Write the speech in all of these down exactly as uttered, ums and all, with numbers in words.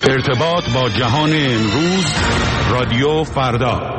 ارتباط با جهان امروز، رادیو فردا.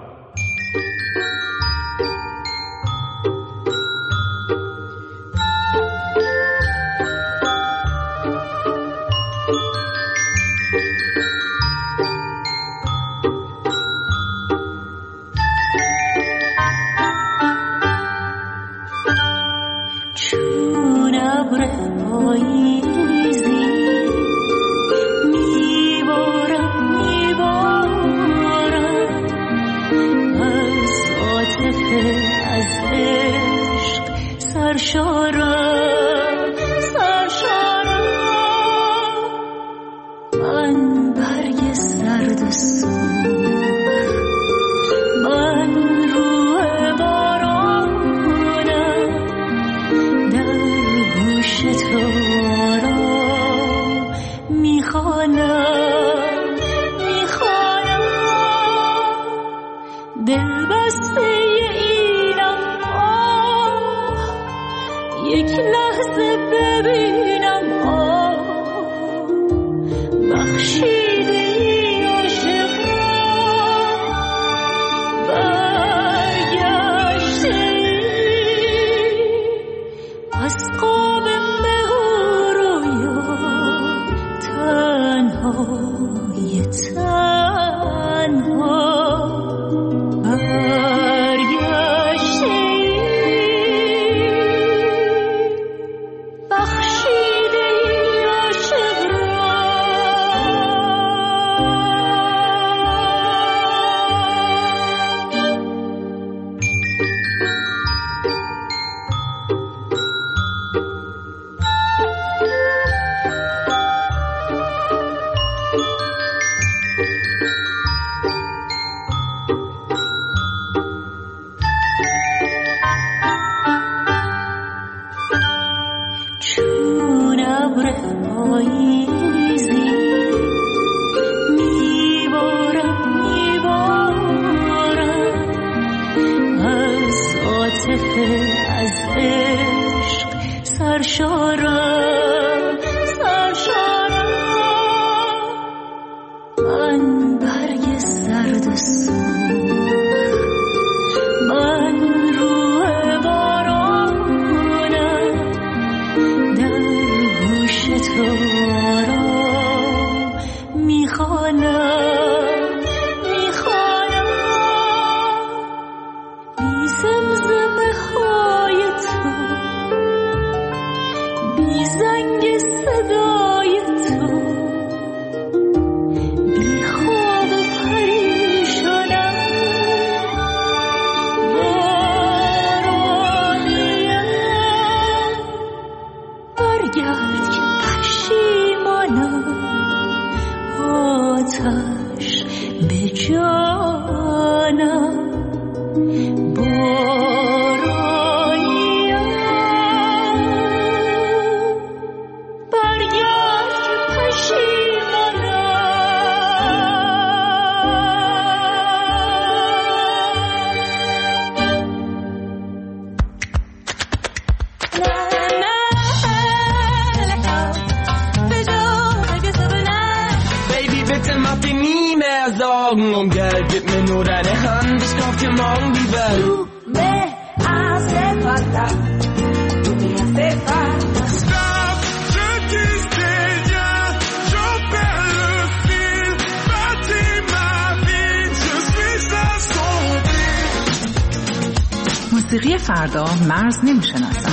موسیقی فردا مرز نمی‌شناسد.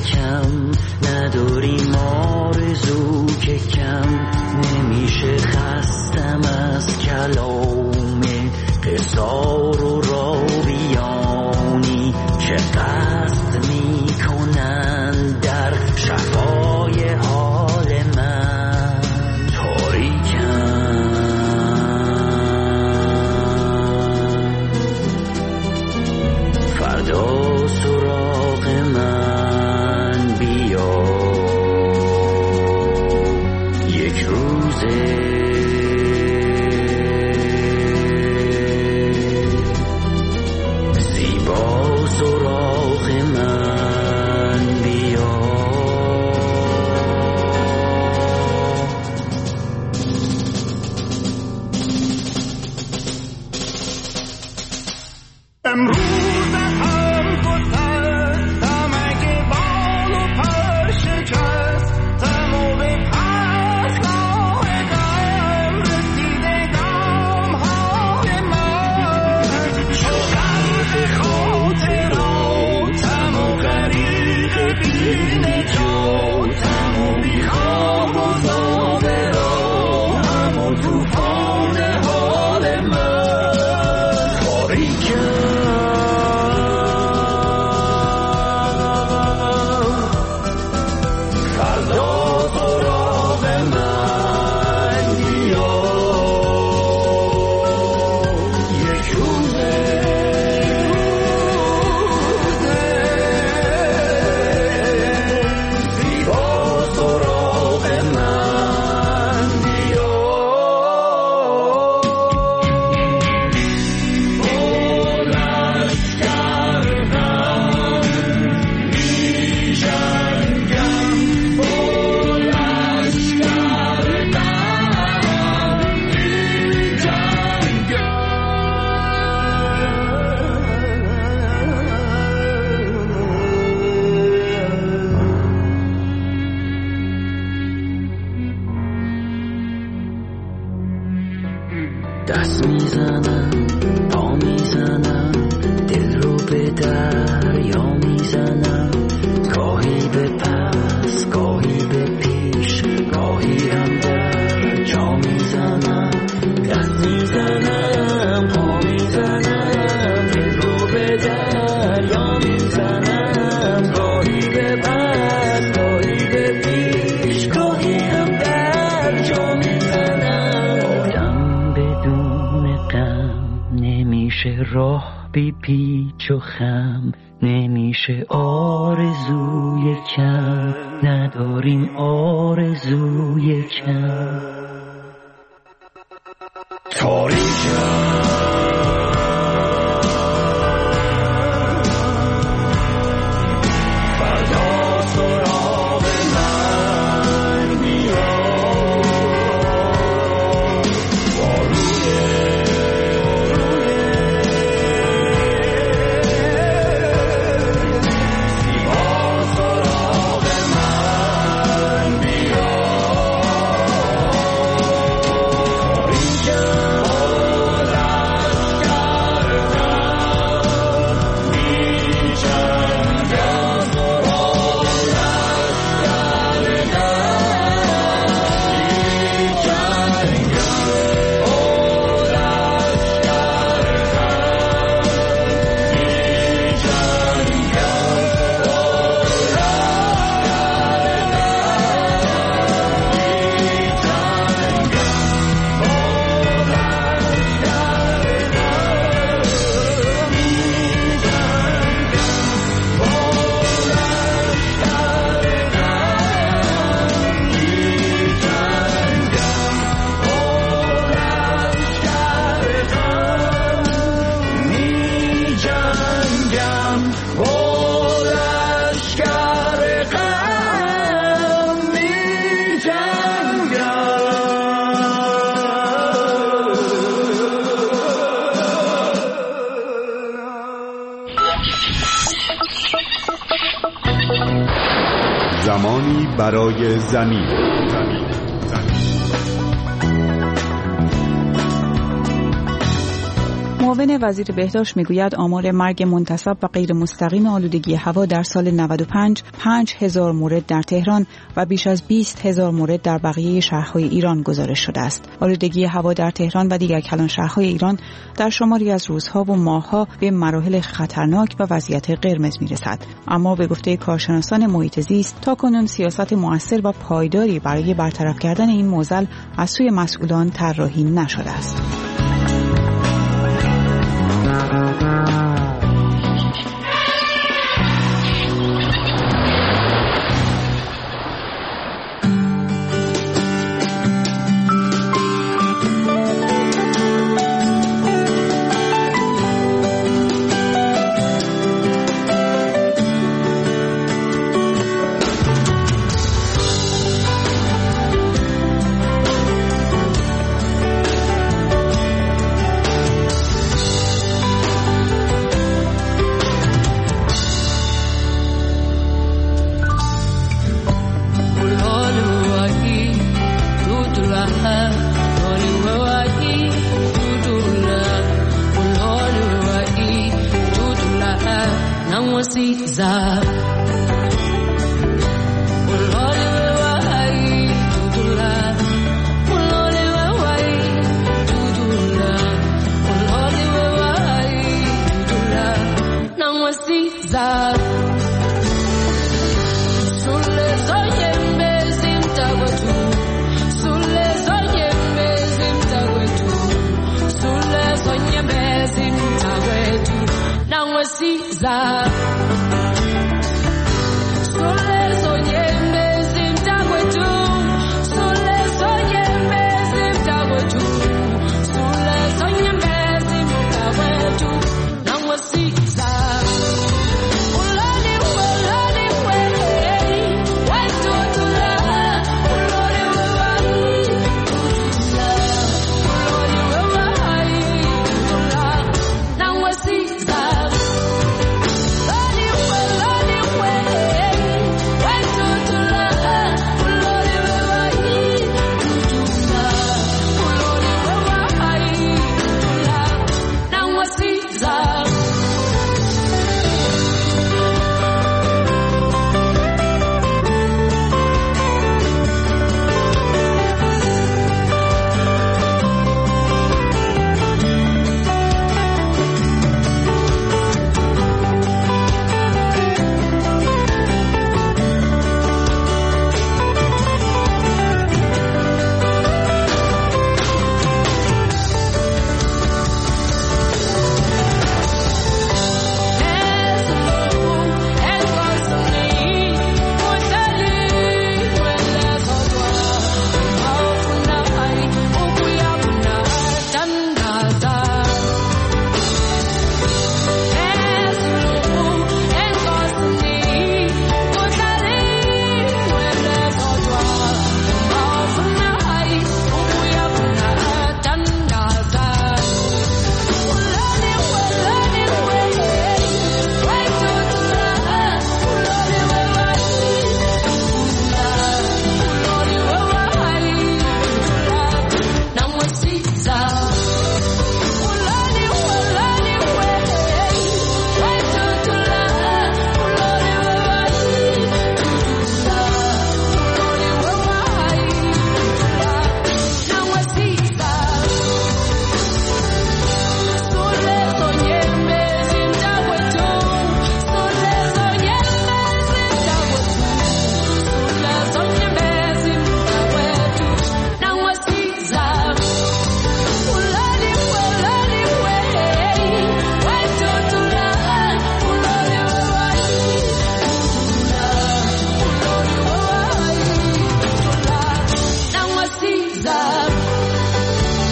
کم نداریم آرزو که کم نمیشه خستم از کلام قصار و راویانی که قصد میکنن در شفای حال من تاریکم فردا سراغ من بیا یک روزه زیبا سراغ من بیا امروز دست میزنم پا میزنم دل رو به دریا میزنم گاهی به پس گاهی به پیش گاهی هم در جا میزنم دست میزنم پا میزنم دل رو به دریا میزنم گاهی به پس گاهی به پیش گاهی هم در جا میزنم آدم بدون غم نمیشه راه بی پیچ و خم نمیشه آرزوی کم نداریم آرزوی کم تاریکم فردا سراغ من بیا با روی زیبا سراغ من بیا تاریکم زمانی برای زمین. زمین. زمین. معاون وزیر بهداشت میگوید آمار مرگ منتسب و غیر مستقیم آلودگی هوا در سال نود و پنج پنج هزار مورد در تهران و بیش از بیست هزار مورد در بقیه شهرهای ایران گزارش شده است. آلودگی هوا در تهران و دیگر کلان شهرهای ایران در شماری از روزها و ماهها به مراحل خطرناک و وضعیت قرمز میرسد. اما به گفته کارشناسان محیط زیست تاکنون سیاست مؤثر و پایداری برای برطرف کردن این معضل از سوی مسئولان طراحی نشده است.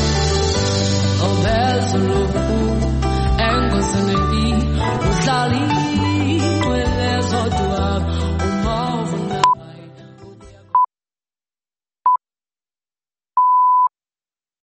Darling